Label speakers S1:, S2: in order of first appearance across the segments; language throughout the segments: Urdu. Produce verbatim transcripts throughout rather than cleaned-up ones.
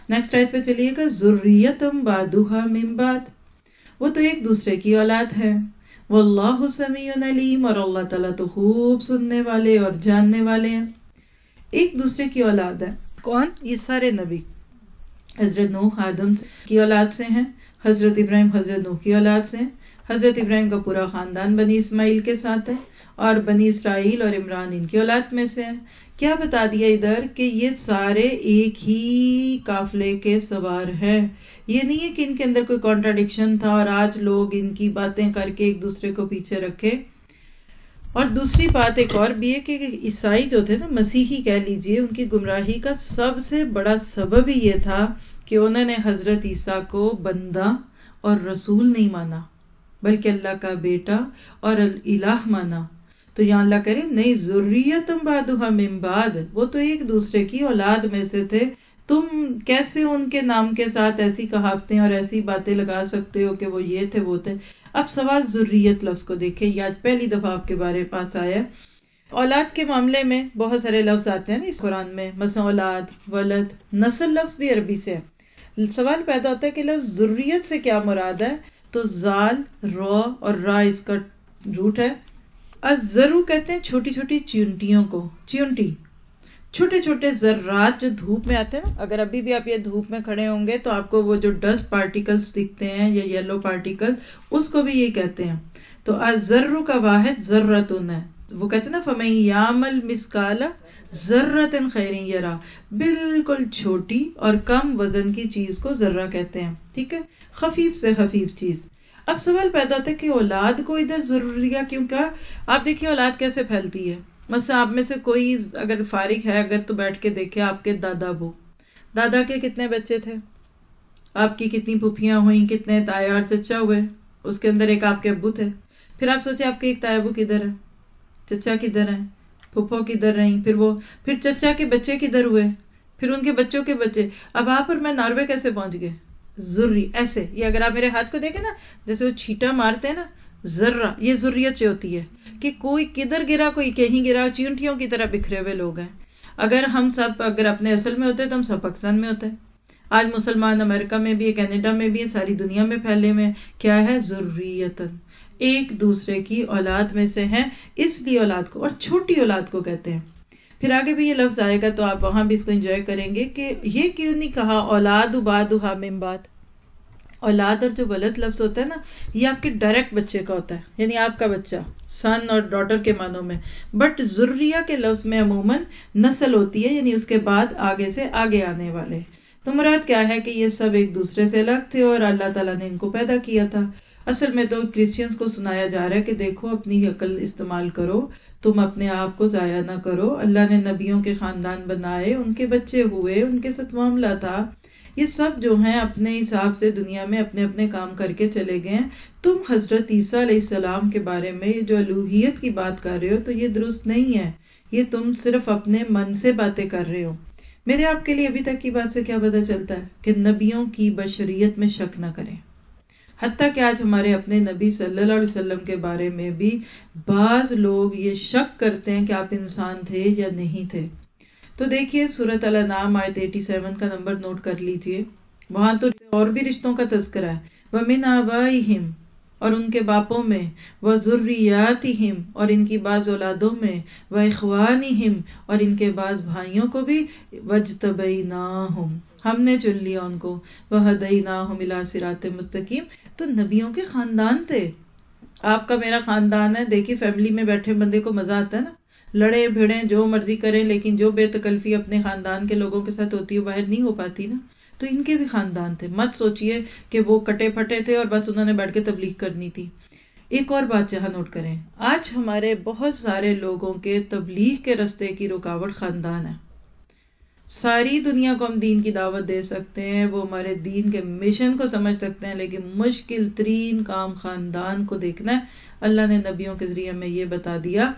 S1: نیکسٹ آیت پہ چلیے گا، ذریتم بعدھا من بعد، وہ تو ایک دوسرے کی اولاد ہے. واللہ سمیع علیم، اور اللہ تعالیٰ تو خوب سننے والے اور جاننے والے ہیں. ایک دوسرے کی اولاد ہے. کون؟ یہ سارے نبی. حضرت نوح آدم کی اولاد سے ہیں، حضرت ابراہیم حضرت نوح کی اولاد سے ہیں، حضرت ابراہیم کا پورا خاندان بنی اسماعیل کے ساتھ ہے، اور بنی اسرائیل اور عمران ان کی اولاد میں سے ہیں. کیا بتا دیا ادھر کہ یہ سارے ایک ہی قافلے کے سوار ہیں. یہ نہیں ہے کہ ان کے اندر کوئی کانٹراڈکشن تھا اور آج لوگ ان کی باتیں کر کے ایک دوسرے کو پیچھے رکھے. اور دوسری بات ایک اور بھی ہے کہ عیسائی جو تھے نا، مسیحی کہہ لیجئے، ان کی گمراہی کا سب سے بڑا سبب ہی یہ تھا کہ انہوں نے حضرت عیسیٰ کو بندہ اور رسول نہیں مانا، بلکہ اللہ کا بیٹا اور الہ مانا. تو یہاں اللہ کرے نہیں، ذریتم بعدھا من بعد، وہ تو ایک دوسرے کی اولاد میں سے تھے. تم کیسے ان کے نام کے ساتھ ایسی کہاوتیں اور ایسی باتیں لگا سکتے ہو کہ وہ یہ تھے وہ تھے. اب سوال ذریت لفظ کو دیکھیں، یہ آج پہلی دفعہ آپ کے بارے پاس آیا. اولاد کے معاملے میں بہت سارے لفظ آتے ہیں نا اس قرآن میں، مثلا اولاد، ولد، نسل لفظ بھی عربی سے ہے. سوال پیدا ہوتا ہے کہ لفظ ذریت سے کیا مراد ہے؟ تو زال، را اور را اس کا روٹ ہے. الزرو کہتے ہیں چھوٹی چھوٹی چیونٹیوں کو، چیونٹی، چھوٹے چھوٹے ذرات جو دھوپ میں آتے ہیں نا. اگر ابھی بھی آپ یہ دھوپ میں کھڑے ہوں گے تو آپ کو وہ جو ڈسٹ پارٹیکلز دکھتے ہیں یا یلو پارٹیکل، اس کو بھی یہ کہتے ہیں. تو الذر کا واحد ذرۃ ہے. وہ کہتے ہیں نا فَمَن يَعْمَلْ مِثْقَالَ ذَرَّةٍ خَيْرٍ يَرَهُ، بالکل چھوٹی اور کم وزن کی چیز کو ذرہ کہتے ہیں. ٹھیک ہے، خفیف سے خفیف چیز. اب سوال پیدا ہوتا ہے کہ اولاد کو ادھر ضروریہ کیوں کہا؟ آپ دیکھیے اولاد کیسے پھیلتی ہے. مثلا آپ میں سے کوئی اگر فارغ ہے اگر تو بیٹھ کے دیکھے آپ کے دادا ابو، دادا کے کتنے بچے تھے، آپ کی کتنی پھوپھیاں ہوئیں، کتنے تایا اور چچا ہوئے، اس کے اندر ایک آپ کے ابو تھے. پھر آپ سوچے آپ کے ایک تایا ابو کدھر ہے، چچا کدھر ہیں، پھوپھو کدھر رہیں، پھر وہ پھر چچا کے بچے کدھر ہوئے، پھر ان کے بچوں کے بچے. اب آپ اور میں ناروے کیسے پہنچ گئے؟ ذری ایسے. یہ اگر آپ میرے ہاتھ کو دیکھیں نا، جیسے وہ چھیٹا مارتے ہیں نا، ذرہ، یہ ذریت سے ہوتی ہے کہ کوئی کدھر گرا کوئی کہیں گرا، چیونٹیوں کی طرح بکھرے ہوئے لوگ ہیں. اگر ہم سب اگر اپنے اصل میں ہوتے تو ہم سب پاکستان میں ہوتے. آج مسلمان امریکہ میں بھی ہے، کینیڈا میں بھی ہے، ساری دنیا میں پھیلے ہوئے. کیا ہے؟ ذریتن، ایک دوسرے کی اولاد میں سے ہیں، اس لیے اولاد کو اور چھوٹی اولاد کو کہتے ہیں. پھر آگے بھی یہ لفظ آئے گا تو آپ وہاں بھی اس کو انجوائے کریں گے کہ یہ کیوں نہیں کہا اولاد بعدھا من بعد. اولاد اور جو ولد لفظ ہوتا ہے نا، یہ آپ کے ڈائریکٹ بچے کا ہوتا ہے، یعنی آپ کا بچہ، سن اور ڈاٹر کے معنوں میں. بٹ ذریہ کے لفظ میں عموماً نسل ہوتی ہے، یعنی اس کے بعد آگے سے آگے آنے والے. تو مراد کیا ہے کہ یہ سب ایک دوسرے سے الگ تھے اور اللہ تعالیٰ نے ان کو پیدا کیا تھا. اصل میں تو کرسچنز کو سنایا جا رہا ہے کہ دیکھو اپنی عقل استعمال کرو، تم اپنے آپ کو ضائع نہ کرو. اللہ نے نبیوں کے خاندان بنائے، ان کے بچے ہوئے، ان کے ساتھ معاملہ تھا. یہ سب جو ہیں اپنے حساب سے دنیا میں اپنے اپنے کام کر کے چلے گئے. تم حضرت عیسیٰ علیہ السلام کے بارے میں جو الوہیت کی بات کر رہے ہو تو یہ درست نہیں ہے. یہ تم صرف اپنے من سے باتیں کر رہے ہو. میرے آپ کے لیے ابھی تک کی بات سے کیا پتہ چلتا ہے کہ نبیوں کی بشریت میں شک نہ کریں. حتیٰ کہ آج ہمارے اپنے نبی صلی اللہ علیہ وسلم کے بارے میں بھی بعض لوگ یہ شک کرتے ہیں کہ آپ انسان تھے یا نہیں تھے. تو دیکھیے سورۃ الانعام آیت ستاسی کا نمبر نوٹ کر لیجئے. وہاں تو اور بھی رشتوں کا تذکرہ ہے. وَمِنْ آبَائِهِمْ، اور ان کے باپوں میں، وَذُرِّيَّاتِهِمْ، اور ان کی بعض اولادوں میں، وَإِخْوَانِهِمْ، اور ان کے بعض بھائیوں کو بھی، وَاجْتَبَيْنَاهُمْ، ہم نے چن لیا ان کو، وَهَدَيْنَاهُمْ إِلَىٰ صِرَاطٍ مُسْتَقِيمٍ. تو نبیوں کے خاندان تھے. آپ کا میرا خاندان ہے. دیکھیے فیملی میں بیٹھے بندے کو مزہ آتا ہے نا، لڑے بھیڑیں جو مرضی کریں، لیکن جو بے تکلفی اپنے خاندان کے لوگوں کے ساتھ ہوتی ہے باہر نہیں ہو پاتی نا. تو ان کے بھی خاندان تھے. مت سوچئے کہ وہ کٹے پھٹے تھے اور بس انہوں نے بیٹھ کے تبلیغ کرنی تھی. ایک اور بات یہاں نوٹ کریں، آج ہمارے بہت سارے لوگوں کے تبلیغ کے راستے کی رکاوٹ خاندان ہے. ساری دنیا کو ہم دین کی دعوت دے سکتے ہیں، وہ ہمارے دین کے مشن کو سمجھ سکتے ہیں، لیکن مشکل ترین کام خاندان کو دیکھنا ہے. اللہ نے نبیوں کے ذریعے میں یہ بتا دیا،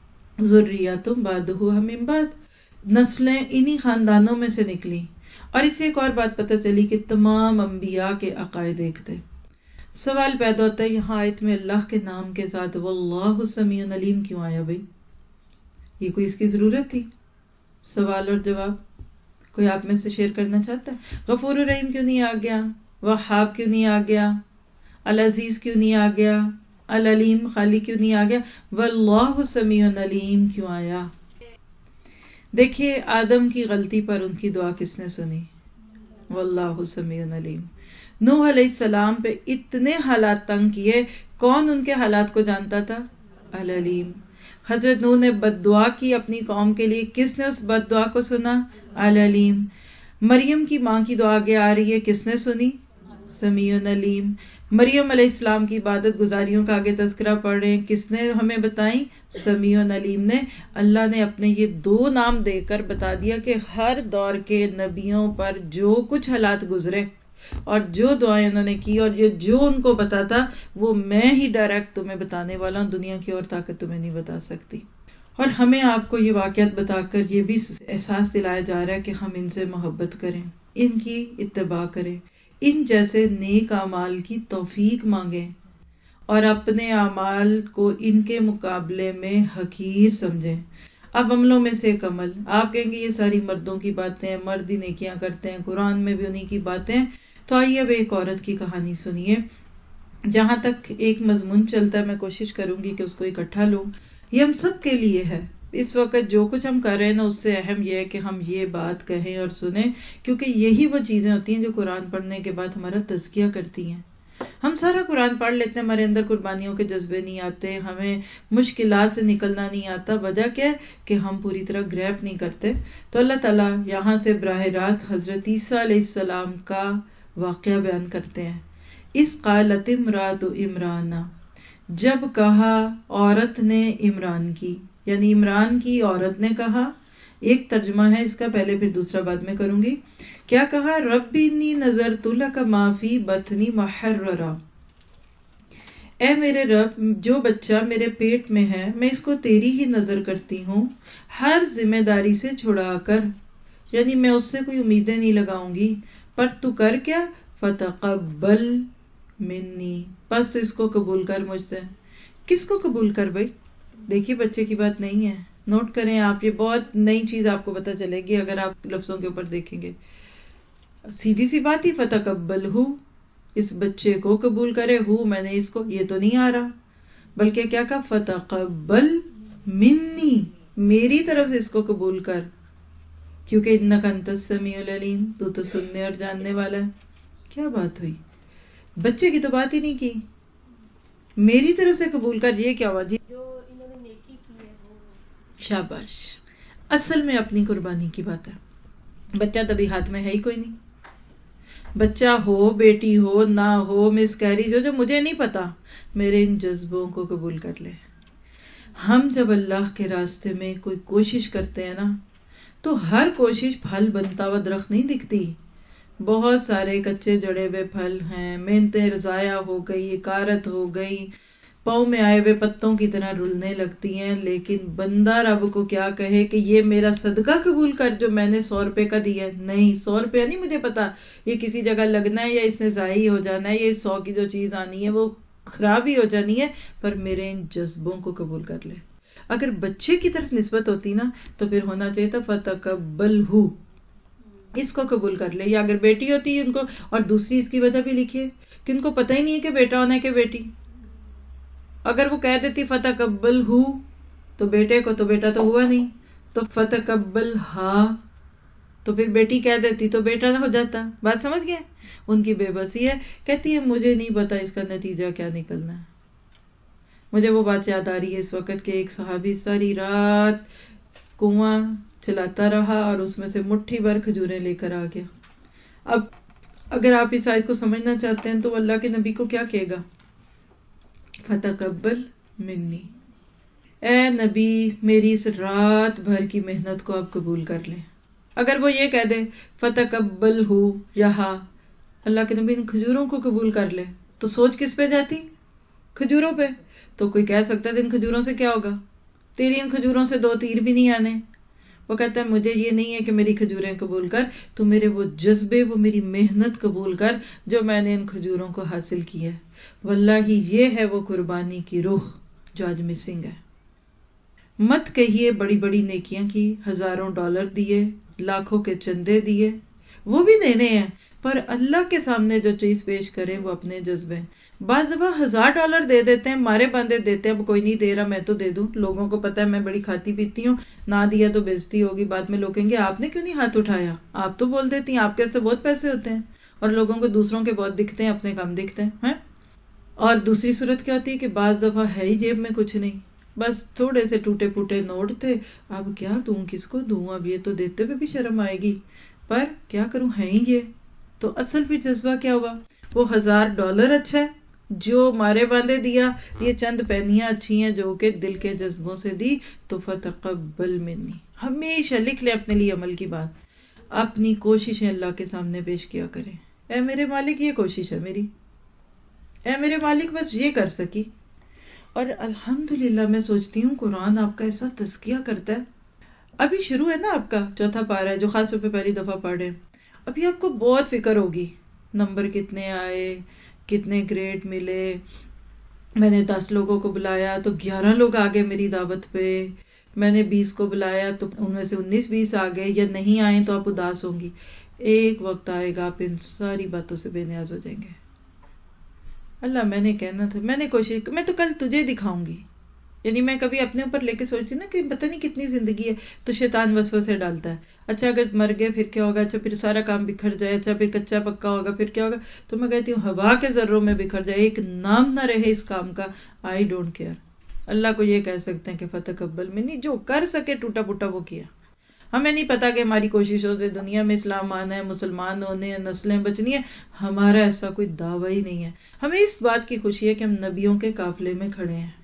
S1: ذریاتم بعدھا من بعد، نسلیں انہی خاندانوں میں سے نکلی. اور اس سے ایک اور بات پتہ چلی کہ تمام انبیاء کے عقائد ایک تھے. سوال پیدا ہوتا ہے یہاں آیت میں اللہ کے نام کے ساتھ واللہ سمیع علیم کیوں آیا بھائی؟ یہ کوئی اس کی ضرورت تھی؟ سوال اور جواب. کوئی آپ میں سے شیئر کرنا چاہتا ہے؟ غفور الرحیم کیوں نہیں آ گیا؟ وہاب کیوں نہیں آ گیا؟ العزیز کیوں نہیں آ گیا؟ العلیم خالی کیوں نہیں آ گیا؟ واللہ سمیع علیم کیوں آیا؟ دیکھیے آدم کی غلطی پر ان کی دعا کس نے سنی؟ واللہ سمیع علیم. نوح علیہ السلام پہ اتنے حالات تنگ کیے، کون ان کے حالات کو جانتا تھا؟ العلیم. حضرت نوح نے بد دعا کی اپنی قوم کے لیے، کس نے اس بد دعا کو سنا؟ العلیم. مریم کی ماں کی دعا آگے آ رہی ہے، کس نے سنی؟ سمیع علیم. مریم علیہ السلام کی عبادت گزاریوں کا آگے تذکرہ پڑھ رہے ہیں، کس نے ہمیں بتائیں؟ سمیع علیم نے. اللہ نے اپنے یہ دو نام دے کر بتا دیا کہ ہر دور کے نبیوں پر جو کچھ حالات گزرے اور جو دعائیں انہوں نے کی اور یہ جو ان کو پتا تھا وہ میں ہی ڈائریکٹ تمہیں بتانے والا ہوں، دنیا کی اور طاقت تمہیں نہیں بتا سکتی. اور ہمیں آپ کو یہ واقعات بتا کر یہ بھی احساس دلایا جا رہا ہے کہ ہم ان سے محبت کریں، ان کی اتباع کریں، ان جیسے نیک اعمال کی توفیق مانگیں اور اپنے اعمال کو ان کے مقابلے میں حقیر سمجھیں. اب عملوں میں سے ایک عمل، آپ کہیں گے یہ ساری مردوں کی باتیں ہیں، مرد ہی نیکیاں کرتے ہیں، قرآن میں بھی انہی کی باتیں. تو آئیے اب ایک عورت کی کہانی سنیے. جہاں تک ایک مضمون چلتا ہے میں کوشش کروں گی کہ اس کو اکٹھا لوں. یہ ہم سب کے لیے ہے. اس وقت جو کچھ ہم کر رہے ہیں نا، اس سے اہم یہ ہے کہ ہم یہ بات کہیں اور سنیں، کیونکہ یہی وہ چیزیں ہوتی ہیں جو قرآن پڑھنے کے بعد ہمارا تزکیہ کرتی ہیں. ہم سارا قرآن پڑھ لیتے ہیں، ہمارے اندر قربانیوں کے جذبے نہیں آتے، ہمیں مشکلات سے نکلنا نہیں آتا. وجہ کیا ہے؟ کہ ہم پوری طرح گریپ نہیں کرتے. تو اللہ تعالیٰ یہاں سے براہ راست حضرت عیسیٰ علیہ السلام کا واقعہ بیان کرتے ہیں. اس قالت امرأۃ عمران، جب کہا عورت نے عمران کی، یعنی عمران کی عورت نے کہا. ایک ترجمہ ہے اس کا، پہلے پھر دوسرا بعد میں کروں گی. کیا کہا؟ رب انی نذرت لک ما فی بطنی محررا، اے میرے رب جو بچہ میرے پیٹ میں ہے میں اس کو تیری ہی نظر کرتی ہوں، ہر ذمہ داری سے چھڑا کر، یعنی میں اس سے کوئی امیدیں نہیں لگاؤں گی، پر تو کر کیا؟ فتقبل منی، بس تو اس کو قبول کر مجھ سے. کس کو قبول کر بھائی؟ دیکھیے بچے کی بات نہیں ہے، نوٹ کریں آپ، یہ بہت نئی چیز آپ کو پتہ چلے گی اگر آپ لفظوں کے اوپر دیکھیں گے. سیدھی سی بات ہی، فتقبل ہو، اس بچے کو قبول کرے. ہو میں نے اس کو، یہ تو نہیں آ رہا، بلکہ کیا کہا؟ فتقبل منی، میری طرف سے اس کو قبول کر، کیونکہ انک انت السمیع العلیم، تو تو سننے اور جاننے والا ہے. کیا بات ہوئی؟ بچے کی تو بات ہی نہیں کی، میری طرف سے قبول کر. یہ کیا ہوا جی؟ جو انہوں نے نیکی کی ہے وہ. شاباش. اصل میں اپنی قربانی کی بات ہے. بچہ تبھی ہاتھ میں ہے ہی کوئی نہیں. بچہ ہو، بیٹی ہو، نہ ہو، مس کیریج ہو، جو مجھے نہیں پتا، میرے ان جذبوں کو قبول کر لے. ہم جب اللہ کے راستے میں کوئی کوشش کرتے ہیں نا، تو ہر کوشش پھل بنتا ہوا درخت نہیں دکھتی. بہت سارے کچے جڑے ہوئے پھل ہیں، محنتیں ضائع ہو گئی، کارت ہو گئی، پاؤں میں آئے ہوئے پتوں کی طرح رلنے لگتی ہیں. لیکن بندہ رب کو کیا کہے کہ یہ میرا صدقہ قبول کر جو میں نے سو روپے کا دیا ہے. نہیں، سو روپے نہیں مجھے پتا یہ کسی جگہ لگنا ہے یا اس نے ضائع ہو جانا ہے، یہ سو کی جو چیز آنی ہے وہ خراب ہی ہو جانی ہے، پر میرے ان جذبوں کو قبول کر لے. اگر بچے کی طرف نسبت ہوتی نا تو پھر ہونا چاہیے تھا فتقبلہ، اس کو قبول کر لے. یا اگر بیٹی ہوتی ان کو، اور دوسری اس کی وجہ بھی لکھیے کہ ان کو پتہ ہی نہیں ہے کہ بیٹا ہونا ہے کہ بیٹی. اگر وہ کہہ دیتی فتقبلہ تو بیٹے کو تو بیٹا تو ہوا نہیں، تو فتقبلہا تو پھر بیٹی کہہ دیتی تو بیٹا نہ ہو جاتا. بات سمجھ گئے؟ ان کی بے بسی ہے. کہتی ہے مجھے نہیں پتا اس کا نتیجہ کیا نکلنا ہے. مجھے وہ بات یاد آ رہی ہے اس وقت کہ ایک صحابی ساری رات کنواں چلاتا رہا اور اس میں سے مٹھی بھر کھجوریں لے کر آ گیا. اب اگر آپ اس آیت کو سمجھنا چاہتے ہیں تو اللہ کے نبی کو کیا کہے گا؟ فتقبل منی، اے نبی میری اس رات بھر کی محنت کو آپ قبول کر لیں. اگر وہ یہ کہہ دے فتقبلہ یہاں، اللہ کے نبی ان کھجوروں کو قبول کر لے، تو سوچ کس پہ جاتی؟ کھجوروں پہ. تو کوئی کہہ سکتا ہے ان کھجوروں سے کیا ہوگا؟ تیری ان کھجوروں سے دو تیر بھی نہیں آنے. وہ کہتا ہے مجھے یہ نہیں ہے کہ میری کھجوریں قبول کر، تو میرے وہ جذبے، وہ میری محنت قبول کر جو میں نے ان کھجوروں کو حاصل کی ہے. واللہ یہ ہے وہ قربانی کی روح جو آج مسنگ ہے. مت کہیے بڑی بڑی نیکیاں کی، ہزاروں ڈالر دیے، لاکھوں کے چندے دیے، وہ بھی دینے ہیں، پر اللہ کے سامنے جو چیز پیش کریں وہ اپنے جذبے. بعض دفعہ ہزار ڈالر دے دیتے ہیں، مارے بندے دیتے ہیں، اب کوئی نہیں دے رہا میں تو دے دوں، لوگوں کو پتا ہے میں بڑی کھاتی پیتی ہوں، نہ دیا تو بےزتی ہوگی، بعد میں لوگ کہیں گے آپ نے کیوں نہیں ہاتھ اٹھایا، آپ تو بول دیتی ہیں، آپ کے سے بہت پیسے ہوتے ہیں. اور لوگوں کو دوسروں کے بہت دکھتے ہیں، اپنے کم دکھتے ہیں. اور دوسری صورت کیا ہوتی ہے کہ بعض دفعہ ہے ہی جیب میں کچھ نہیں، بس تھوڑے سے ٹوٹے پھوٹے نوٹ تھے، اب کیا دوں، کس کو دوں، اب یہ تو دیتے ہوئے بھی شرم آئے گی، پر کیا کروں، ہے ہی یہ. تو اصل بھی جذبہ کیا ہوا، وہ ہزار ڈالر اچھا ہے جو مارے باندھے دیا، یہ چند پینیاں اچھی ہیں جو کہ دل کے جذبوں سے دی. تو فتقبل منی، ہمیشہ لکھ لیں اپنے لیے عمل کی بات، اپنی کوششیں اللہ کے سامنے پیش کیا کریں. اے میرے مالک یہ کوشش ہے میری، اے میرے مالک بس یہ کر سکی. اور الحمدللہ میں سوچتی ہوں قرآن آپ کا ایسا تزکیہ کرتا ہے. ابھی شروع ہے نا آپ کا چوتھا پارہ ہے جو خاص طور پہ پہلی دفعہ پڑھے، ابھی آپ کو بہت فکر ہوگی نمبر کتنے آئے، کتنے گریڈ ملے. میں نے دس لوگوں کو بلایا تو گیارہ لوگ آ گئے میری دعوت پہ، میں نے بیس کو بلایا تو ان میں سے انیس بیس آ گئے، یا نہیں آئے تو آپ اداس ہوں گی. ایک وقت آئے گا آپ ان ساری باتوں سے بے نیاز ہو جائیں گے. اللہ میں نے کہنا تھا، میں نے کوشش، میں تو کل تجھے دکھاؤں گی. یعنی میں کبھی اپنے اوپر لے کے سوچتی نا کہ پتہ نہیں کتنی زندگی ہے، تو شیطان وسوسے ڈالتا ہے. اچھا اگر مر گئے پھر کیا ہوگا، اچھا پھر سارا کام بکھر جائے، اچھا پھر کچا پکا ہوگا پھر کیا ہوگا. تو میں کہتی ہوں ہوا کے ذروں میں بکھر جائے، ایک نام نہ رہے اس کام کا، آئی ڈونٹ کیئر. اللہ کو یہ کہہ سکتے ہیں کہ فتقبل منی، جو کر سکے ٹوٹا پوٹا وہ کیا. ہمیں نہیں پتا کہ ہماری کوششوں سے دنیا میں اسلام آنا ہے، مسلمان ہونے ہیں، نسلیں بچنی ہیں، ہمارا ایسا کوئی دعویٰ ہی نہیں ہے. ہمیں اس بات کی خوشی ہے کہ ہم نبیوں کے قافلے میں کھڑے ہیں.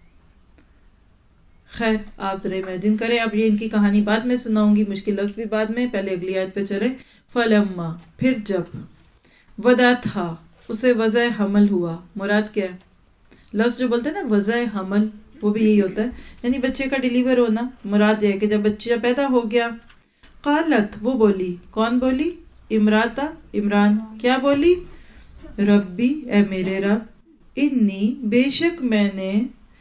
S1: خیر آپ ذرا امیجن کریں، اب یہ ان کی کہانی بعد میں سناؤں گی، مشکل لفظ بھی بعد میں، پہلے اگلی آیت پہ چلیں. فلما، پھر جب، ودا تھا، اسے وضع حمل ہوا. مراد کیا ہے، لفظ جو بولتے ہیں نا وضع حمل، وہ بھی یہی ہوتا ہے، یعنی بچے کا ڈیلیور ہونا. مراد یہ ہے کہ جب بچہ پیدا ہو گیا. قالت، وہ بولی، کون بولی، امراتا، عمران، کیا بولی، ربی، اے میرے رب، انی، بے شک میں نے،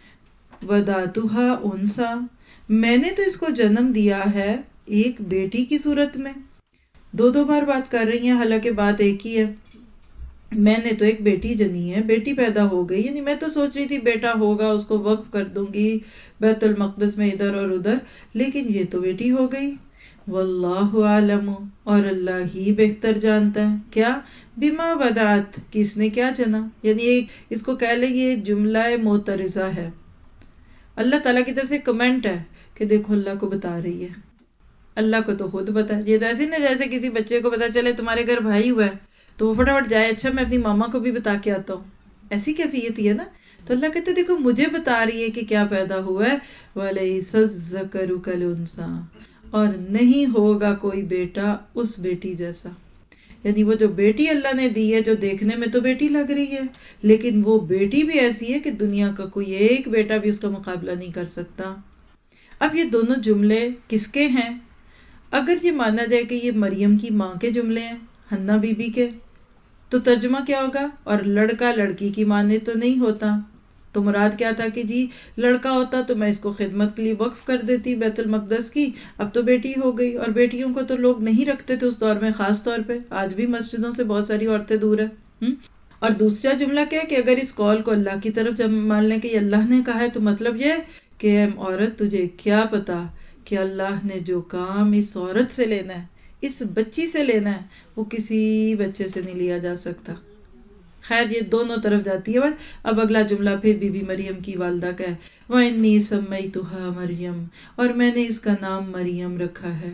S1: وداتھا انسا، میں نے تو اس کو جنم دیا ہے ایک بیٹی کی صورت میں. دو دو بار بات کر رہی ہیں حالانکہ بات ایک ہی ہے. میں نے تو ایک بیٹی جنی ہے، بیٹی پیدا ہو گئی، یعنی میں تو سوچ رہی تھی بیٹا ہوگا اس کو وقف کر دوں گی بیت المقدس میں ادھر اور ادھر، لیکن یہ تو بیٹی ہو گئی. واللہ عالم، اور اللہ ہی بہتر جانتا ہے، کیا، بما ودعت، کس نے کیا جنا. یعنی ایک اس کو کہہ لیں یہ جملہ معترضہ ہے، اللہ تعالیٰ کی طرف سے کمنٹ ہے کہ دیکھو اللہ کو بتا رہی ہے، اللہ کو تو خود پتا. یہ جیسے نا جیسے کسی بچے کو پتا چلے تمہارے گھر بھائی ہوا ہے تو وہ فٹافٹ جائے، اچھا میں اپنی ماما کو بھی بتا کے آتا ہوں، ایسی کیفیت ہی ہے نا. تو اللہ کہتے دیکھو مجھے بتا رہی ہے کہ کیا پیدا ہوا ہے. وَلَيْسَ الذَّكَرُ كَالْأُنثَىٰ، اور نہیں ہوگا کوئی بیٹا اس بیٹی جیسا. یعنی وہ جو بیٹی اللہ نے دی ہے جو دیکھنے میں تو بیٹی لگ رہی ہے، لیکن وہ بیٹی بھی ایسی ہے کہ دنیا کا کوئی ایک بیٹا بھی اس کا مقابلہ نہیں کر سکتا. اب یہ دونوں جملے کس کے ہیں؟ اگر یہ مانا جائے کہ یہ مریم کی ماں کے جملے ہیں، حنا بی بی کے، تو ترجمہ کیا ہوگا، اور لڑکا لڑکی کی مانے تو نہیں ہوتا. تو مراد کیا تھا کہ جی لڑکا ہوتا تو میں اس کو خدمت کے لیے وقف کر دیتی بیت المقدس کی، اب تو بیٹی ہو گئی. اور بیٹیوں کو تو لوگ نہیں رکھتے تھے اس دور میں، خاص طور پہ آج بھی مسجدوں سے بہت ساری عورتیں دور ہیں. اور دوسرا جملہ کیا ہے کہ اگر اس قول کو اللہ کی طرف جب مان لیں کہ یہ اللہ نے کہا ہے تو مطلب یہ کہ اے عورت تجھے کیا پتا کہ اللہ نے جو کام اس عورت سے لینا ہے، اس بچی سے لینا ہے، وہ کسی بچے سے نہیں لیا جا سکتا. خیر یہ دونوں طرف جاتی ہے. اب اگلا جملہ پھر بی بی مریم کی والدہ کا ہے، وَإِنِّي سَمَّيْتُهَا مریم، اور میں نے اس کا نام مریم رکھا ہے.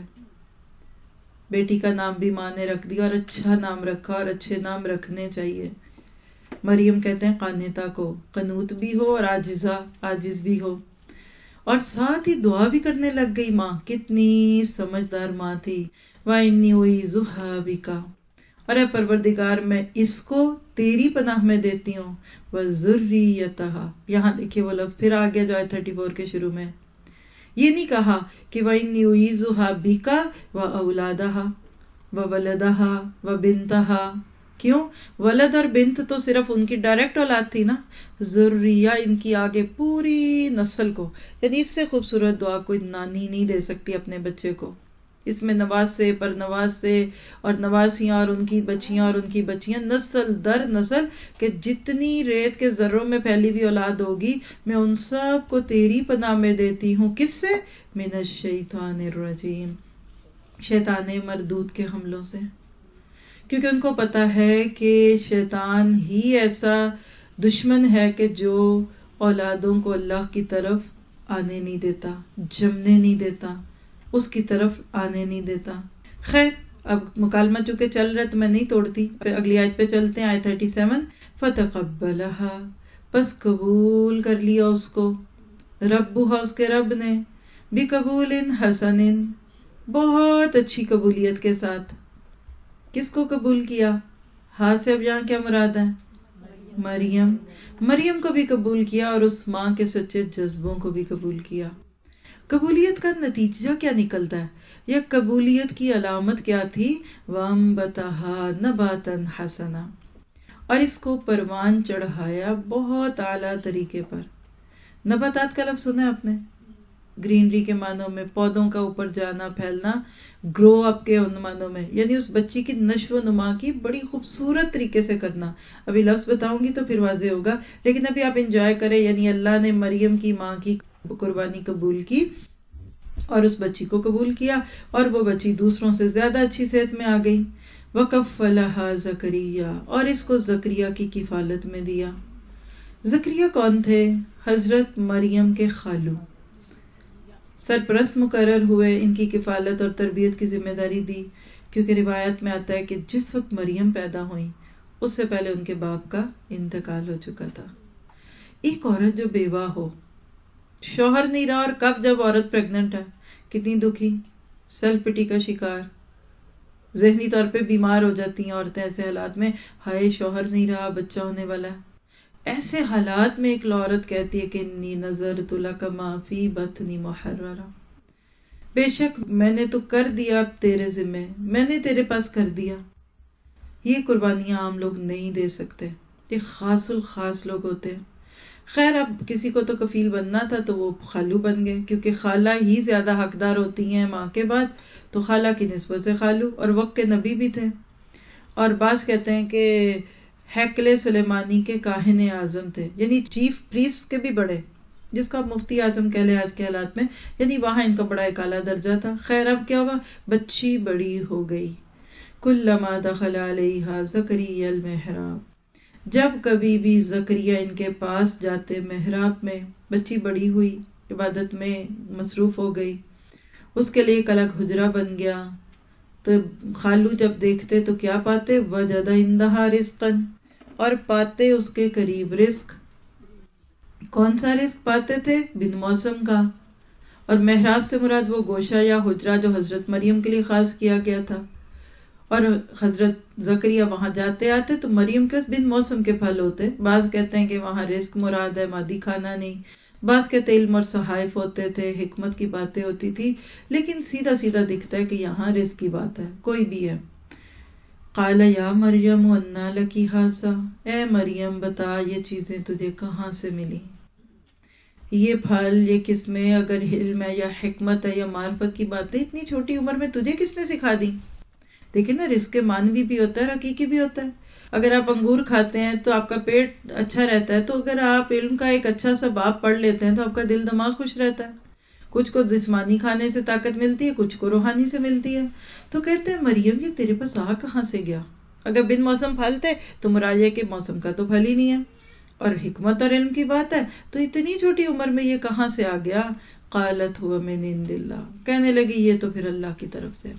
S1: بیٹی کا نام بھی ماں نے رکھ دیا، اور اچھا نام رکھا، اور اچھے نام رکھنے چاہیے. مریم کہتے ہیں قانتہ کو، قنوت بھی ہو اور عاجزہ، عاجز بھی ہو. اور ساتھ ہی دعا بھی کرنے لگ گئی ماں، کتنی سمجھدار ماں تھی. وَإِنِّي أُعِيذُهَا بِكَ، اور اے پروردگار میں اس کو تیری پناہ میں دیتی ہوں. وَذُرِّيَّتَهَا، یہاں دیکھیے وہ لفظ پھر آ گیا جو آیت چوتیس کے شروع میں. یہ نہیں کہا کہ وَإِنِّي أُعِيذُهَا بِكَ وَأَوْلَادَهَا وَوَلَدَهَا وَبِنْتَهَا. کیوں؟ ولد اور بنت تو صرف ان کی ڈائریکٹ اولاد تھی نا، ذریہ ان کی آگے پوری نسل کو. یعنی اس سے خوبصورت دعا کوئی نانی نہیں دے سکتی اپنے بچے کو. اس میں نواسے پر نواسے اور نواسیاں اور ان کی بچیاں اور ان کی بچیاں، نسل در نسل، کہ جتنی ریت کے ذروں میں پھیلی ہوئی اولاد ہوگی میں ان سب کو تیری پناہ میں دیتی ہوں. کس سے؟ من الشیطان الرجیم، شیطان مردود کے حملوں سے. کیونکہ ان کو پتا ہے کہ شیطان ہی ایسا دشمن ہے کہ جو اولادوں کو اللہ کی طرف آنے نہیں دیتا، جمنے نہیں دیتا، اس کی طرف آنے نہیں دیتا. خیر، اب مکالمہ چونکہ چل رہا ہے تو میں نہیں توڑتی، اگلی آیت پہ چلتے ہیں، آیت سینتیس. فَتَقَبَّلَهَا، پس قبول کر لیا اس کو، ربها، اس کے رب نے، بِقَبُولٍ حَسَنٍ، بہت اچھی قبولیت کے ساتھ. کس کو قبول کیا؟ ہاں سے اب یہاں کیا مراد ہے؟ مریم. مریم کو بھی قبول کیا اور اس ماں کے سچے جذبوں کو بھی قبول کیا. قبولیت کا نتیجہ کیا نکلتا ہے؟ یا قبولیت کی علامت کیا تھی؟ وَأَنبَتَهَا نَبَاتًا حَسَنًا، اور اس کو پروان چڑھایا بہت اعلیٰ طریقے پر. نباتات کا لفظ سنا ہے آپ نے؟ گرینری کے معنوں میں، پودوں کا اوپر جانا، پھیلنا، گرو اپ کے ان معنوں میں، یعنی اس بچی کی نشو و نما کی بڑی خوبصورت طریقے سے کرنا. ابھی لفظ بتاؤں گی تو پھر واضح ہوگا، لیکن ابھی آپ انجوائے کریں. یعنی اللہ نے مریم کی ماں کی قربانی قبول کی اور اس بچی کو قبول کیا، اور وہ بچی دوسروں سے زیادہ اچھی صحت میں آ گئی. وَكَفَّلَهَا زَكَرِيَّا، اور اس کو زکریا کی کفالت میں دیا. زکریا کون تھے؟ حضرت مریم کے خالو، سرپرست مقرر ہوئے، ان کی کفالت اور تربیت کی ذمہ داری دی. کیونکہ روایت میں آتا ہے کہ جس وقت مریم پیدا ہوئیں اس سے پہلے ان کے باپ کا انتقال ہو چکا تھا. ایک عورت جو بیوہ ہو، شوہر نہیں رہا، اور کب جب عورت پریگننٹ ہے کتنی دکھی، سیلف پٹی کا شکار، ذہنی طور پہ بیمار ہو جاتی ہیں عورتیں ایسے حالات میں. ہائے شوہر نہیں رہا، بچہ ہونے والا ہے. ایسے حالات میں ایک عورت کہتی ہے کہ انی نذرت لک ما فی بطنی محررا، بے شک میں نے تو کر دیا اب تیرے ذمہ، میں نے تیرے پاس کر دیا. یہ قربانیاں عام لوگ نہیں دے سکتے، یہ خاص الخاص لوگ ہوتے ہیں. خیر، اب کسی کو تو کفیل بننا تھا تو وہ خالو بن گئے، کیونکہ خالہ ہی زیادہ حقدار ہوتی ہیں ماں کے بعد، تو خالہ کی نسبت سے خالو، اور وقت کے نبی بھی تھے. اور بعض کہتے ہیں کہ ہیکل سلیمانی کے کاہن اعظم تھے، یعنی چیف پریسٹ کے بھی بڑے، جس کو آپ مفتی اعظم کہہ لیں آج کے حالات میں، یعنی وہاں ان کا بڑا ایک اعلیٰ درجہ تھا. خیر، اب کیا ہوا؟ بچی بڑی ہو گئی. کلما دخل علیہا زکریا المحراب، جب کبھی بھی زکریا ان کے پاس جاتے محراب میں، بچی بڑی ہوئی، عبادت میں مصروف ہو گئی، اس کے لیے ایک الگ حجرہ بن گیا. تو خالو جب دیکھتے تو کیا پاتے؟ وجد عندہا رزقا، اور پاتے اس کے قریب رزق. کون سا رزق پاتے تھے؟ بن موسم کا. اور محراب سے مراد وہ گوشہ یا حجرہ جو حضرت مریم کے لیے خاص کیا گیا تھا. اور حضرت زکریا وہاں جاتے آتے تو مریم کے بن موسم کے پھل ہوتے. بعض کہتے ہیں کہ وہاں رزق مراد ہے، مادی کھانا نہیں. بعض کہتے علم اور صحائف ہوتے تھے، حکمت کی باتیں ہوتی تھی. لیکن سیدھا سیدھا دکھتا ہے کہ یہاں رزق کی بات ہے، کوئی بھی ہے. قال یا مریم انا لکی ھذا، اے مریم بتا یہ چیزیں تجھے کہاں سے ملی، یہ پھل، یہ قسمیں، اگر علم ہے یا حکمت ہے یا معرفت کی باتیں اتنی چھوٹی عمر میں تجھے کس نے سکھا دی؟ دیکھیں نا، رزق معنوی بھی ہوتا ہے، حقیقی بھی ہوتا ہے. اگر آپ انگور کھاتے ہیں تو آپ کا پیٹ اچھا رہتا ہے، تو اگر آپ علم کا ایک اچھا سا باب پڑھ لیتے ہیں تو آپ کا دل دماغ خوش رہتا ہے. کچھ کو جسمانی کھانے سے طاقت ملتی ہے، کچھ کو روحانی سے ملتی ہے. تو کہتے ہیں مریم یہ تیرے پاس آ کہاں سے گیا؟ اگر بن موسم پھل تھے تو مراد یہ کہ موسم کا تو پھل ہی نہیں ہے، اور حکمت اور علم کی بات ہے تو اتنی چھوٹی عمر میں یہ کہاں سے آ گیا؟ قالت هو من عند اللہ، کہنے لگی یہ تو پھر اللہ کی طرف سے،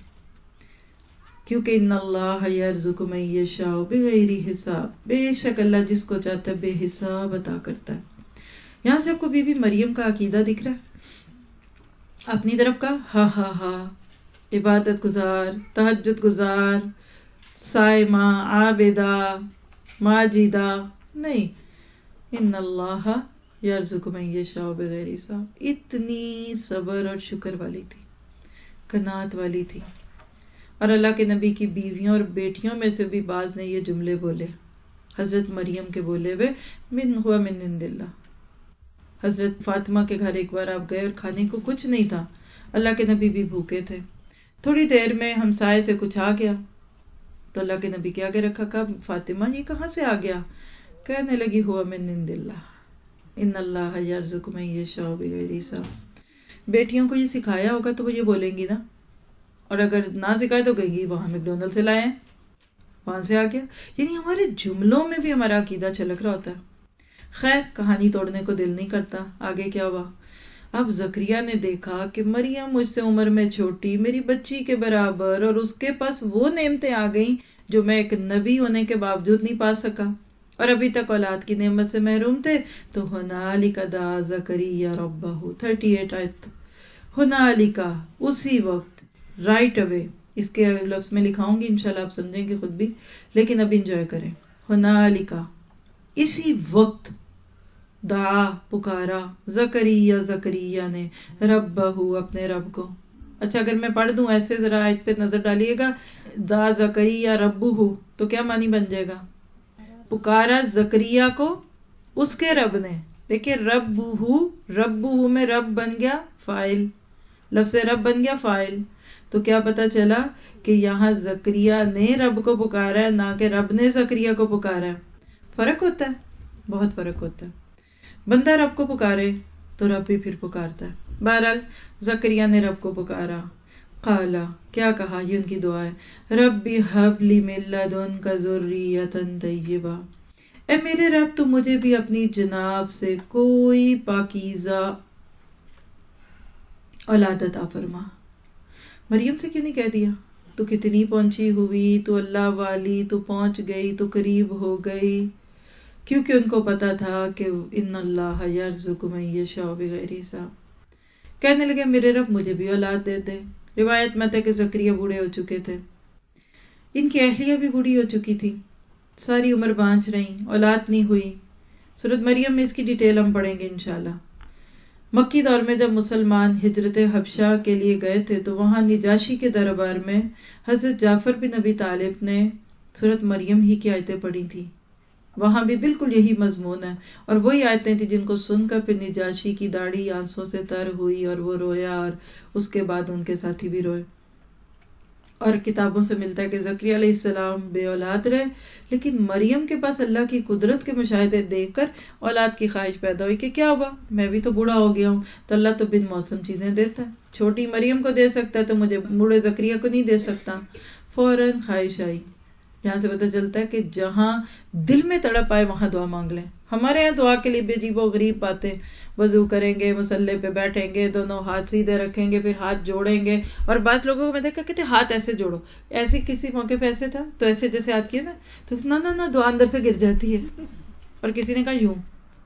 S1: کیونکہ ان اللہ یرزق من یشاء بغیر حساب، بے شک اللہ جس کو چاہتا ہے بے حساب عطا کرتا ہے. یہاں سے آپ کو بی بی مریم کا عقیدہ دکھ رہا ہے، اپنی طرف کا ہا ہا ہا، عبادت گزار، تہجد گزار، صائمہ، عابدہ، ماجدہ نہیں. ان اللہ یرزق من یشاء بغیر حساب. اتنی صبر اور شکر والی تھی، قناعت والی تھی. اور اللہ کے نبی کی بیویوں اور بیٹیوں میں سے بھی بعض نے یہ جملے بولے، حضرت مریم کے بولے ہوئے، من ہوا من عند اللہ. حضرت فاطمہ کے گھر ایک بار آپ گئے اور کھانے کو کچھ نہیں تھا، اللہ کے نبی بھی بھوکے تھے. تھوڑی دیر میں ہمسائے سے کچھ آ گیا تو اللہ کے نبی کے آگے رکھا، کہا فاطمہ یہ کہاں سے آ گیا؟ کہنے لگی ہوا من عند اللہ ان اللہ یرزق من یشاء بغیر حساب۔ بیٹیوں کو یہ سکھایا ہوگا تو وہ یہ بولیں گی نا، اور اگر نہ سکھائے تو کہیں گی وہاں میک ڈونلڈ سے لائے ہیں، وہاں سے آ گیا۔ یعنی ہمارے جملوں میں بھی ہمارا عقیدہ چھلک رہا ہوتا ہے۔ خیر کہانی توڑنے کو دل نہیں کرتا، آگے کیا ہوا؟ اب زکریا نے دیکھا کہ مریم مجھ سے عمر میں چھوٹی، میری بچی کے برابر، اور اس کے پاس وہ نعمتیں آ گئیں جو میں ایک نبی ہونے کے باوجود نہیں پا سکا، اور ابھی تک اولاد کی نعمت سے محروم تھے۔ تو ہنالک دعا زکریا ربہ، تھرٹی ایٹ آیت، ہنالک اسی وقت، رائٹ اوے، اس کے لفظ میں لکھاؤں گی انشاءاللہ آپ سمجھیں گے خود بھی، لیکن اب انجوائے کریں۔ ہنالک اسی وقت، دعا پکارا، زکریا زکریا نے، ربہ اپنے رب کو۔ اچھا اگر میں پڑھ دوں ایسے، ذرا آیت پہ نظر ڈالیے گا، دا زکریا ربہ تو کیا معنی بن جائے گا؟ پکارا زکریا کو اس کے رب نے۔ دیکھیں ربہ، ربہ میں رب بن گیا فاعل، لفظ رب بن گیا فاعل، تو کیا پتا چلا کہ یہاں زکریا نے رب کو پکارا ہے، نہ کہ رب نے زکریا کو پکارا ہے۔ فرق ہوتا ہے، بہت فرق ہوتا ہے۔ بندہ رب کو پکارے تو رب بھی پھر پکارتا ہے۔ بہرحال زکریا نے رب کو پکارا، قالا کیا کہا، یہ ان کی دعا ہے، رب ہب لی من لدنک ذریۃ طیبہ، اے میرے رب تو مجھے بھی اپنی جناب سے کوئی پاکیزہ اولاد عطا فرما۔ مریم سے کیوں نہیں کہہ دیا؟ تو کتنی پہنچی ہوئی، تو اللہ والی، تو پہنچ گئی، تو قریب ہو گئی، کیونکہ ان کو پتا تھا کہ ان اللہ یرزق من یشاء بغیر حساب۔ کہنے لگے میرے رب مجھے بھی اولاد دے دے۔ روایت میں تھا کہ زکریا بوڑھے ہو چکے تھے، ان کی اہلیہ بھی بوڑھی ہو چکی تھی، ساری عمر بانجھ رہیں، اولاد نہیں ہوئی۔ سورۃ مریم میں اس کی ڈیٹیل ہم پڑھیں گے انشاءاللہ۔ مکی دور میں جب مسلمان ہجرت حبشہ کے لیے گئے تھے تو وہاں نجاشی کے دربار میں حضرت جعفر بن ابی طالب نے سورۃ مریم ہی کی آیتیں پڑھی تھی۔ وہاں بھی بالکل یہی مضمون ہے، اور وہی آیتیں تھیں جن کو سن کر پھر نجاشی کی داڑھی آنسوں سے تر ہوئی اور وہ رویا، اور اس کے بعد ان کے ساتھی بھی روئے۔ اور کتابوں سے ملتا ہے کہ زکریا علیہ السلام بے اولاد رہے، لیکن مریم کے پاس اللہ کی قدرت کے مشاہدے دیکھ کر اولاد کی خواہش پیدا ہوئی کہ کیا ہوا، میں بھی تو بوڑھا ہو گیا ہوں، تو اللہ تو بن موسم چیزیں دیتا ہے، چھوٹی مریم کو دے سکتا ہے تو مجھے بوڑھے زکریا کو نہیں دے سکتا۔ فوراً خواہش آئی۔ یہاں سے پتہ چلتا ہے کہ جہاں دل میں تڑپ آئے وہاں دعا مانگ لیں۔ ہمارے یہاں دعا کے لیے بھی عجیب و غریب باتیں، وضو کریں گے، مصلے پہ بیٹھیں گے، دونوں ہاتھ سیدھے رکھیں گے، پھر ہاتھ جوڑیں گے، اور بعض لوگوں کو میں دیکھا کہتے ہاتھ ایسے جوڑو، ایسے کسی موقع پہ ایسے تھا تو ایسے جیسے ہاتھ کیے نا تو نہ نہ نہ دعا اندر سے گر جاتی ہے، اور کسی نے کہا یوں،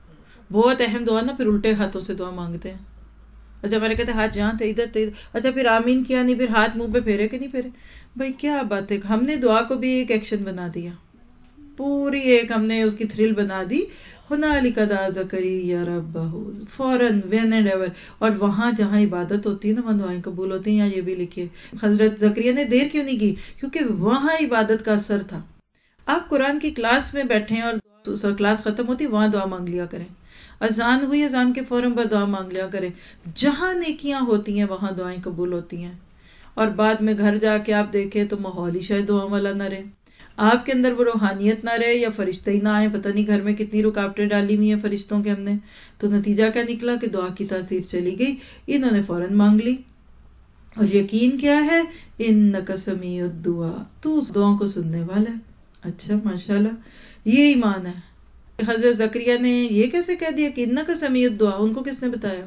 S1: بہت اہم دعا نا، پھر الٹے ہاتھوں سے دعا مانگتے ہیں۔ اچھا ہمارے کہتے ہاتھ جہاں تھے ادھر تھے، اچھا پھر آمین کیا نہیں، پھر ہاتھ منہ پہ پھیرے کہ نہیں پھیرے؟ بھائی کیا بات ہے، ہم نے دعا کو بھی ایک ایکشن بنا دیا، پوری ایک ہم نے اس کی تھرل بنا دی۔ ہنالک دعا زکریا ربہ، فوراً وین اینڈ ایور۔ اور وہاں جہاں عبادت ہوتی ہے نا وہاں دعائیں قبول ہوتی ہیں، یہاں یہ بھی لکھیے۔ حضرت زکریا نے دیر کیوں نہیں کی؟ کیونکہ وہاں عبادت کا اثر تھا۔ آپ قرآن کی کلاس میں بیٹھے ہیں اور کلاس ختم ہوتی وہاں دعا مانگ لیا کریں، اذان ہوئی اذان کے فوراً بعد دعا مانگ لیا کریں۔ جہاں نیکیاں ہوتی ہیں وہاں دعائیں قبول ہوتی ہیں، اور بعد میں گھر جا کے آپ دیکھیں تو ماحول ہی شاید دعا والا نہ رہے، آپ کے اندر وہ روحانیت نہ رہے، یا فرشتے ہی نہ آئے، پتہ نہیں گھر میں کتنی رکاوٹیں ڈالی ہوئی ہیں فرشتوں کے ہم نے، تو نتیجہ کیا نکلا کہ دعا کی تاثیر چلی گئی۔ انہوں نے فوراً مانگ لی، اور یقین کیا ہے، انک سمیع الدعا، تو اس دعاؤں کو سننے والا ہے۔ اچھا ماشاءاللہ، یہ ایمان ہے۔ حضرت زکریا نے یہ کیسے کہہ دیا کہ انک سمیع الدعا؟ ان کو کس نے بتایا؟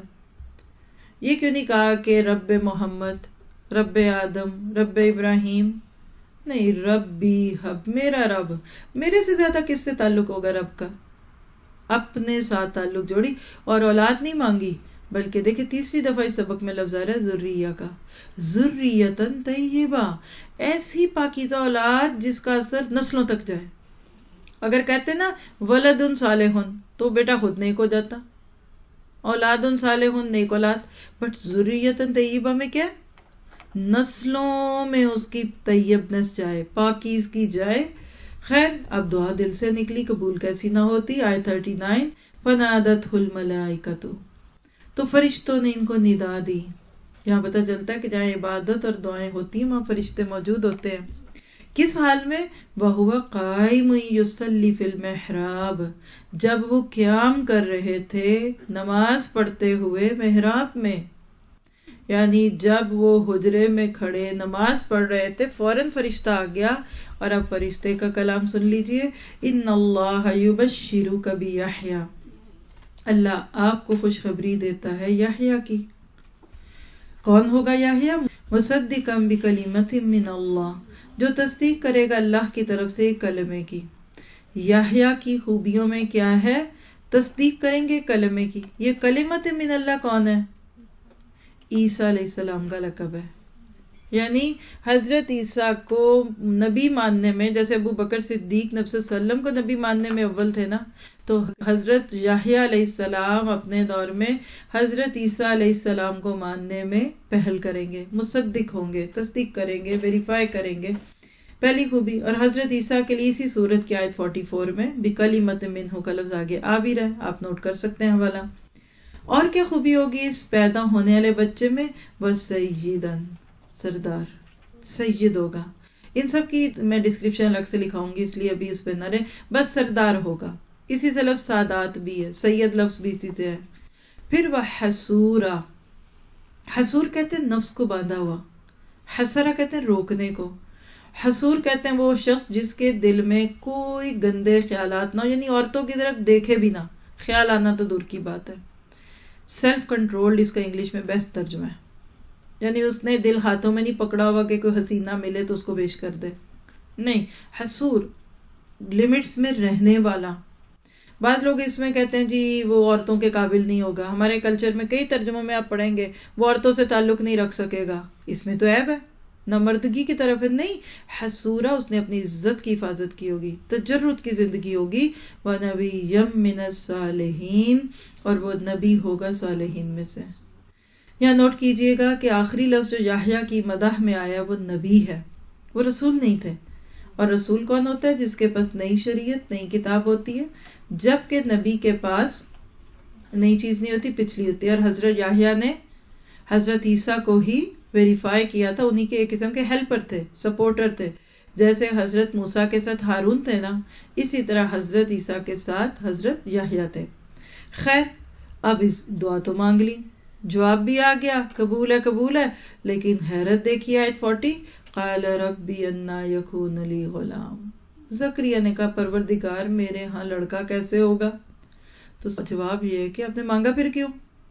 S1: یہ کیوں نہیں کہا کہ رب محمد، رب آدم، رب ابراہیم؟ نہیں، ربی حب، میرا رب، میرے سے زیادہ کس سے تعلق ہوگا رب کا؟ اپنے ساتھ تعلق جوڑی، اور اولاد نہیں مانگی، بلکہ دیکھیں تیسری دفعہ اس سبق میں لفظ آ رہا ہے ذریہ کا، ذریۃ طیبہ، ایسی پاکیزہ اولاد جس کا اثر نسلوں تک جائے۔ اگر کہتے نا ولد صالح تو بیٹا خود نیک ہو جاتا، اولاد صالح نیک اولاد، بٹ ذریۃ طیبہ میں کیا؟ نسلوں میں اس کی طیبنس جائے، پاکیز کی جائے۔ خیر اب دعا دل سے نکلی، قبول کیسی نہ ہوتی؟ آیت تھرٹی نائن، فنادتہ الملائکۃ، تو فرشتوں نے ان کو ندا دی، یہاں پتہ چلتا ہے کہ جہاں عبادت اور دعائیں ہوتی ہیں وہاں فرشتے موجود ہوتے ہیں. کس حال میں؟ وَهُوَ قَائِمٌ يُصَلِّي فِي الْمِحْرَابِ، جب وہ قیام کر رہے تھے نماز پڑھتے ہوئے محراب میں. یعنی جب وہ حجرے میں کھڑے نماز پڑھ رہے تھے فوراً فرشتہ آ گیا. اور اب فرشتے کا کلام سن لیجئے. ان اللہ یبشرک بیحییٰ، اللہ آپ کو خوشخبری دیتا ہے یحییٰ کی. کون ہوگا یحییٰ؟ مصدقا بکلمۃ من اللہ، جو تصدیق کرے گا اللہ کی طرف سے ایک کلمے کی. یحییٰ کی خوبیوں میں کیا ہے؟ تصدیق کریں گے کلمے کی. یہ کلمۃ من اللہ کون ہے؟ عیسیٰ علیہ السلام کا لقب ہے. یعنی حضرت عیسیٰ کو نبی ماننے میں، جیسے ابو بکر صدیق نبی صلی اللہ علیہ وسلم کو نبی ماننے میں اول تھے نا، تو حضرت یحییٰ علیہ السلام اپنے دور میں حضرت عیسیٰ علیہ السلام کو ماننے میں پہل کریں گے، مصدق ہوں گے، تصدیق کریں گے، ویریفائی کریں گے. پہلی خوبی. اور حضرت عیسیٰ کے لیے اسی سورت کی آیت چوالیس میں بکلمۃ منہ کا لفظ آگے آ بھی رہا ہے، آپ نوٹ کر سکتے ہیں حوالہ. اور کیا خوبی ہوگی اس پیدا ہونے والے بچے میں؟ وہ سیدن، سردار، سید ہوگا. ان سب کی میں ڈسکرپشن الگ سے لکھاؤں گی اس لیے ابھی اس پہ نہ رہے. بس سردار ہوگا. اسی سے لفظ سادات بھی ہے، سید لفظ بھی اسی سے ہے. پھر وہ حسورا، حسور کہتے ہیں نفس کو باندھا ہوا، حسرا کہتے ہیں روکنے کو. حسور کہتے ہیں وہ شخص جس کے دل میں کوئی گندے خیالات نہ ہو، یعنی عورتوں کی طرف دیکھے بھی نہ، خیال آنا تو دور کی بات ہے. سیلف کنٹرولڈ اس کا انگلش میں بیسٹ ترجمہ ہے. یعنی اس نے دل ہاتھوں میں نہیں پکڑا ہوا کہ کوئی حسینہ ملے تو اس کو پیش کر دے، نہیں. حسور لمٹس میں رہنے والا. بعض لوگ اس میں کہتے ہیں جی وہ عورتوں کے قابل نہیں ہوگا. ہمارے کلچر میں کئی ترجموں میں آپ پڑھیں گے وہ عورتوں سے تعلق نہیں رکھ سکے گا. اس میں تو عیب ہے، نہ مردگی کی طرف ہے. نہیں، حسورا اس نے اپنی عزت کی حفاظت کی ہوگی، تجرد کی زندگی ہوگی. وَنَبِيًّا مِّنَ الصَّالِحِينَ، اور وہ نبی ہوگا صالحین میں سے. یہاں نوٹ کیجئے گا کہ آخری لفظ جو یحییٰ کی مدح میں آیا وہ نبی ہے، وہ رسول نہیں تھے. اور رسول کون ہوتا ہے؟ جس کے پاس نئی شریعت، نئی کتاب ہوتی ہے. جبکہ نبی کے پاس نئی چیز نہیں ہوتی، پچھلی ہوتی ہے. اور حضرت یحییٰ نے حضرت عیسیٰ کو ہی ویریفائی کیا تھا، انہی کے ایک قسم کے ہیلپر تھے، سپورٹر تھے. جیسے حضرت موسیٰ کے ساتھ ہارون تھے نا، اسی طرح حضرت عیسیٰ کے ساتھ حضرت یحییٰ تھے. خیر، اب اس دعا تو مانگ لی، جواب بھی آ گیا، قبول ہے قبول ہے. لیکن حیرت دیکھیے آیت چالیس، قال ربی انا یکون لی غلام. زکریا نے کہا پروردگار میرے ہاں لڑکا کیسے ہوگا؟ تو جواب یہ ہے کہ آپ نے مانگا پھر کیوں؟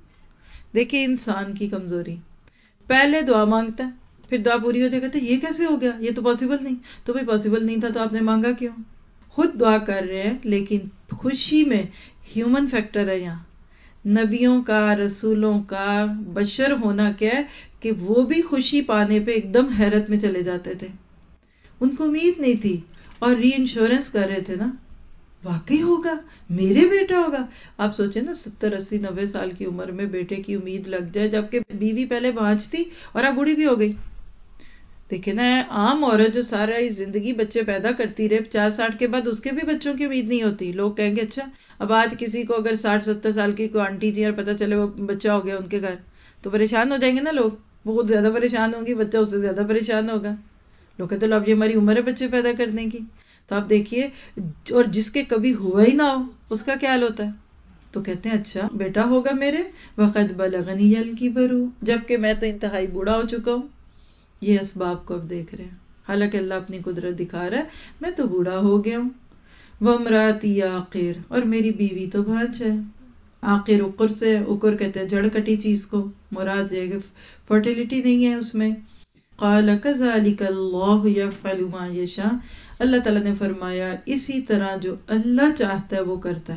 S1: دیکھیں انسان کی کمزوری، پہلے دعا مانگتا ہے، پھر دعا پوری ہو جائے کہتے یہ کیسے ہو گیا، یہ تو پاسبل نہیں. تو بھائی پاسبل نہیں تھا تو آپ نے مانگا کیوں؟ خود دعا کر رہے ہیں لیکن خوشی میں ہیومن فیکٹر ہے. یہاں نبیوں کا، رسولوں کا، بشر ہونا کیا ہے کہ وہ بھی خوشی پانے پہ ایک دم حیرت میں چلے جاتے تھے. ان کو امید نہیں تھی اور ری انشورنس کر رہے تھے نا، واقعی ہوگا، میرے بیٹا ہوگا. آپ سوچیں نا ستر اسی نوے سال کی عمر میں بیٹے کی امید لگ جائے، جبکہ بیوی پہلے بانجھ تھی اور اب بوڑھی بھی ہو گئی. دیکھیں نا، عام عورت جو سارا زندگی بچے پیدا کرتی رہے، پچاس ساٹھ کے بعد اس کے بھی بچوں کی امید نہیں ہوتی. لوگ کہیں گے اچھا اب آج کسی کو اگر ساٹھ ستر سال کی کوئی آنٹی جی اور پتہ چلے وہ بچہ ہو گیا ان کے گھر، تو پریشان ہو جائیں گے نا لوگ، بہت زیادہ پریشان ہوں گی، بچہ اس سے زیادہ پریشان ہوگا. لوگ کہتے ہیں اب یہ ہماری عمر ہے بچے پیدا کرنے کی. تو آپ دیکھیے، اور جس کے کبھی ہوا ہی نہ ہو اس کا کیا حال ہوتا ہے. تو کہتے ہیں اچھا بیٹا ہوگا میرے، وقد بلغنی الکبر، جبکہ میں تو انتہائی بوڑھا ہو چکا ہوں. یہ اسباب کو اب دیکھ رہے ہیں، حالانکہ اللہ اپنی قدرت دکھا رہا ہے میں تو بوڑھا ہو گیا ہوں. وامراتی عاقر، اور میری بیوی تو بانجھ ہے. عاقر عقر سے، عقر کہتے ہیں جڑ کٹی چیز کو، مراد یہ فرٹیلیٹی نہیں ہے اس میں. قال کذالک اللہ یفعل ما یشاء، اللہ تعالیٰ نے فرمایا اسی طرح جو اللہ چاہتا ہے وہ کرتا ہے.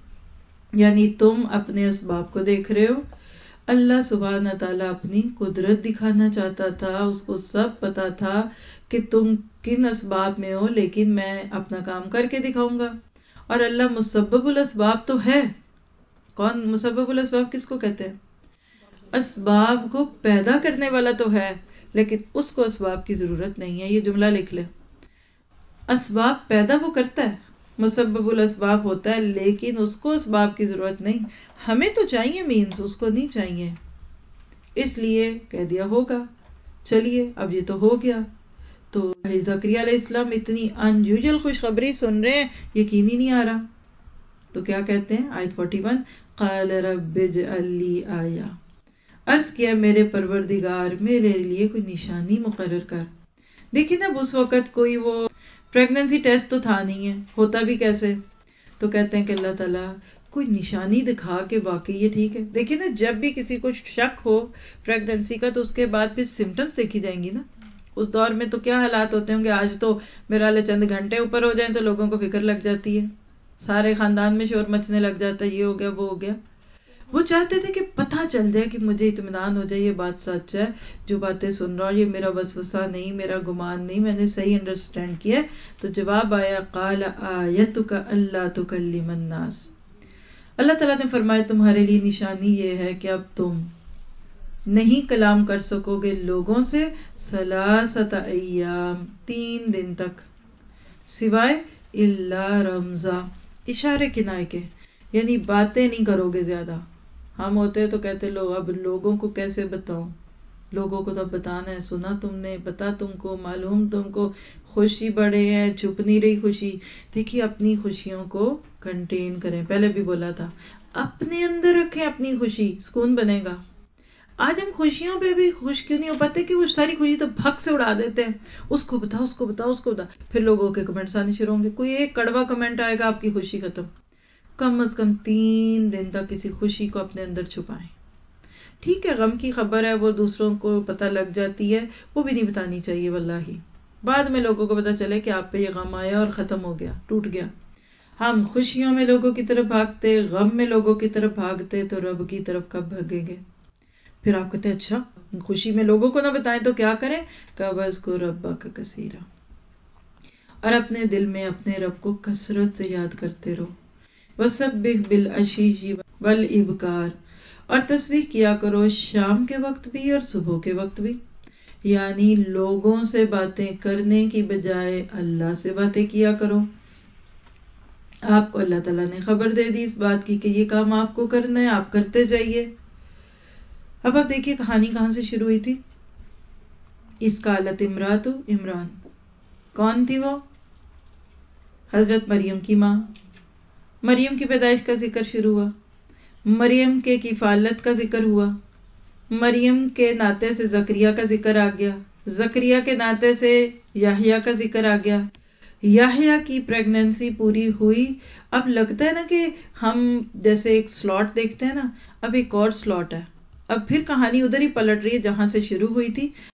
S1: یعنی تم اپنے اسباب کو دیکھ رہے ہو، اللہ سبحانہ تعالیٰ اپنی قدرت دکھانا چاہتا تھا، اس کو سب پتا تھا کہ تم کن اسباب میں ہو، لیکن میں اپنا کام کر کے دکھاؤں گا. اور اللہ مسبب الاسباب تو ہے. کون مسبب الاسباب کس کو کہتے ہیں؟ اسباب کو پیدا کرنے والا تو ہے، لیکن اس کو اسباب کی ضرورت نہیں ہے. یہ جملہ لکھ لیں، اسباب پیدا وہ کرتا ہے، مسبب الاسباب ہوتا ہے، لیکن اس کو اسباب کی ضرورت نہیں. ہمیں تو چاہیے مینز، اس کو نہیں چاہیے. اس لیے کہہ دیا ہوگا، چلیے اب یہ تو ہو گیا. تو زکریا علیہ السلام اتنی انیوژل خوشخبری سن رہے ہیں، یقین ہی نہیں آ رہا. تو کیا کہتے ہیں آیت اکتالیس، قال رب اجعل لی آیہ، عرض کیا میرے پروردگار میرے لیے کوئی نشانی مقرر کر. دیکھیں نا اس وقت کوئی وہ پریگننسی ٹیسٹ تو تھا نہیں ہے، ہوتا بھی کیسے. تو کہتے ہیں کہ اللہ تعالیٰ کوئی نشانی دکھا کہ واقعی یہ ٹھیک ہے. دیکھیں نا جب بھی کسی کو شک ہو پریگننسی کا تو اس کے بعد پھر سمٹمز دیکھی جائیں گی نا. اس دور میں تو کیا حالات ہوتے ہوں گے، آج تو میرا لے چند گھنٹے اوپر ہو جائیں تو لوگوں کو فکر لگ جاتی ہے، سارے خاندان میں شور مچنے لگ جاتا ہے، یہ ہو گیا وہ ہو گیا. وہ چاہتے تھے کہ پتہ چل جائے کہ مجھے اطمینان ہو جائے یہ بات سچ ہے، جو باتیں سن رہا ہوں یہ میرا وسوسہ نہیں، میرا گمان نہیں، میں نے صحیح انڈرسٹینڈ کیا. تو جواب آیا قال آیتک اللہ تکلم الناس، اللہ تعالیٰ نے فرمایا تمہارے لیے نشانی یہ ہے کہ اب تم نہیں کلام کر سکو گے لوگوں سے ثلاثت ایام، تین دن تک، سوائے الا رمزا، اشارے کنائے کے، یعنی باتیں نہیں کرو گے زیادہ. ہم ہوتے تو کہتے لو اب لوگوں کو کیسے بتاؤں، لوگوں کو تو اب بتانا ہے، سنا تم نے، پتا تم کو، معلوم تم کو، خوشی بڑے ہیں، چھپ نہیں رہی خوشی. دیکھیے اپنی خوشیوں کو کنٹین کریں، پہلے بھی بولا تھا اپنے اندر رکھیں اپنی خوشی، سکون بنے گا. آج ہم خوشیوں پہ بھی خوش کیوں نہیں ہو پاتے کہ وہ ساری خوشی تو بھگ سے اڑا دیتے ہیں، اس کو بتا اس کو بتا اس کو بتا، پھر لوگوں کے کمنٹس آنے شروع ہوں گے، کوئی ایک کڑوا کمنٹ آئے گا آپ کی خوشی ختم. کم از کم تین دن تک کسی خوشی کو اپنے اندر چھپائیں. ٹھیک ہے غم کی خبر ہے وہ دوسروں کو پتہ لگ جاتی ہے، وہ بھی نہیں بتانی چاہیے واللہ، بعد میں لوگوں کو پتہ چلے کہ آپ پہ یہ غم آیا اور ختم ہو گیا، ٹوٹ گیا. ہم خوشیوں میں لوگوں کی طرف بھاگتے، غم میں لوگوں کی طرف بھاگتے تو رب کی طرف کب بھاگیں گے. پھر آپ کہتے ہیں اچھا خوشی میں لوگوں کو نہ بتائیں تو کیا کریں، کہ بس کو ربا کا کثیرہ، اور اپنے دل میں اپنے رب کو کثرت سے یاد کرتے رہو. وسبح بالعشی والابکار، اور تسبیح کیا کرو شام کے وقت بھی اور صبح کے وقت بھی، یعنی لوگوں سے باتیں کرنے کی بجائے اللہ سے باتیں کیا کرو. آپ کو اللہ تعالیٰ نے خبر دے دی اس بات کی کہ یہ کام آپ کو کرنا ہے، آپ کرتے جائیے. اب آپ دیکھیے کہانی کہاں سے شروع ہوئی تھی. اس قالت امرات عمران، کون تھی وہ؟ حضرت مریم کی ماں. مریم کی پیدائش کا ذکر شروع ہوا، مریم کے کفالت کا ذکر ہوا، مریم کے ناطے سے زکریا کا ذکر آ گیا، زکریا کے ناطے سے یحییٰ کا ذکر آ گیا، یحییٰ کی پریگننسی پوری ہوئی. اب لگتا ہے نا کہ ہم جیسے ایک سلاٹ دیکھتے ہیں نا، اب ایک اور سلاٹ ہے، اب پھر کہانی ادھر ہی پلٹ رہی ہے جہاں سے شروع ہوئی تھی.